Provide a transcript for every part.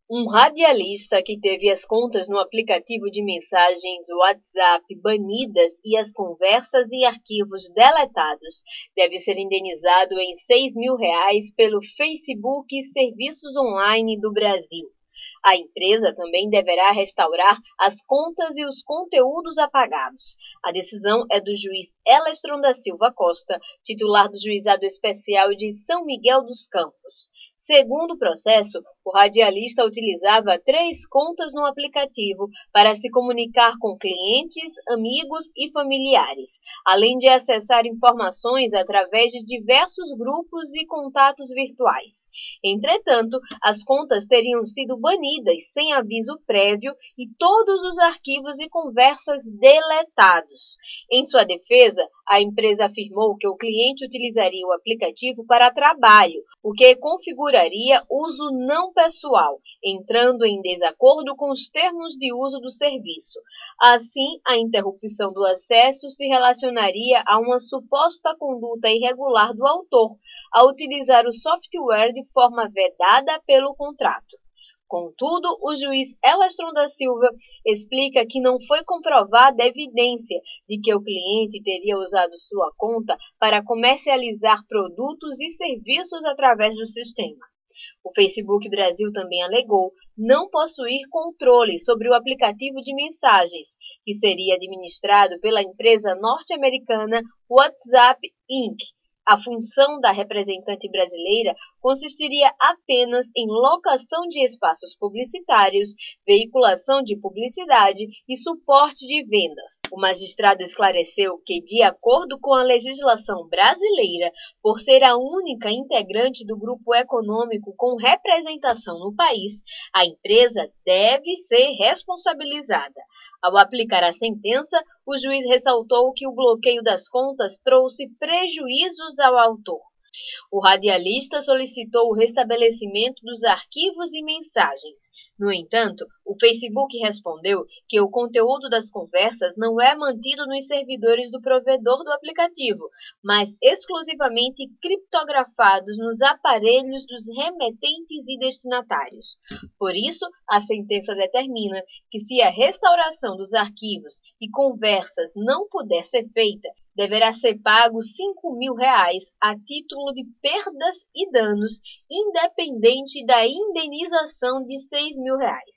Um radialista que teve as contas no aplicativo de mensagens WhatsApp banidas e as conversas e arquivos deletados deve ser indenizado em R$ 6.000 pelo Facebook e Serviços Online do Brasil. A empresa também deverá restaurar as contas e os conteúdos apagados. A decisão é do juiz Elestron da Silva Costa, titular do Juizado Especial de São Miguel dos Campos. Segundo o processo, o radialista utilizava 3 contas no aplicativo para se comunicar com clientes, amigos e familiares, além de acessar informações através de diversos grupos e contatos virtuais. Entretanto, as contas teriam sido banidas sem aviso prévio e todos os arquivos e conversas deletados. Em sua defesa, a empresa afirmou que o cliente utilizaria o aplicativo para trabalho, o que configuraria uso não pessoal, entrando em desacordo com os termos de uso do serviço. Assim, a interrupção do acesso se relacionaria a uma suposta conduta irregular do autor, ao utilizar o software de forma vedada pelo contrato. Contudo, o juiz Elestron da Silva explica que não foi comprovada evidência de que o cliente teria usado sua conta para comercializar produtos e serviços através do sistema. O Facebook Brasil também alegou não possuir controle sobre o aplicativo de mensagens, que seria administrado pela empresa norte-americana WhatsApp Inc. A função da representante brasileira consistiria apenas em locação de espaços publicitários, veiculação de publicidade e suporte de vendas. O magistrado esclareceu que, de acordo com a legislação brasileira, por ser a única integrante do grupo econômico com representação no país, a empresa deve ser responsabilizada. Ao aplicar a sentença, o juiz ressaltou que o bloqueio das contas trouxe prejuízos ao autor. O radialista solicitou o restabelecimento dos arquivos e mensagens. No entanto, o Facebook respondeu que o conteúdo das conversas não é mantido nos servidores do provedor do aplicativo, mas exclusivamente criptografados nos aparelhos dos remetentes e destinatários. Por isso, a sentença determina que, se a restauração dos arquivos e conversas não puder ser feita, deverá ser pago R$ 5.000 a título de perdas e danos, independente da indenização de R$ 6.000.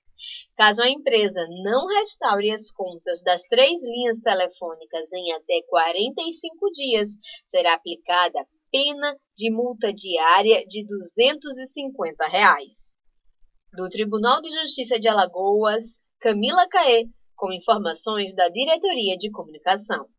Caso a empresa não restaure as contas das 3 linhas telefônicas em até 45 dias, será aplicada pena de multa diária de R$ 250. Do Tribunal de Justiça de Alagoas, Camila Caê, com informações da Diretoria de Comunicação.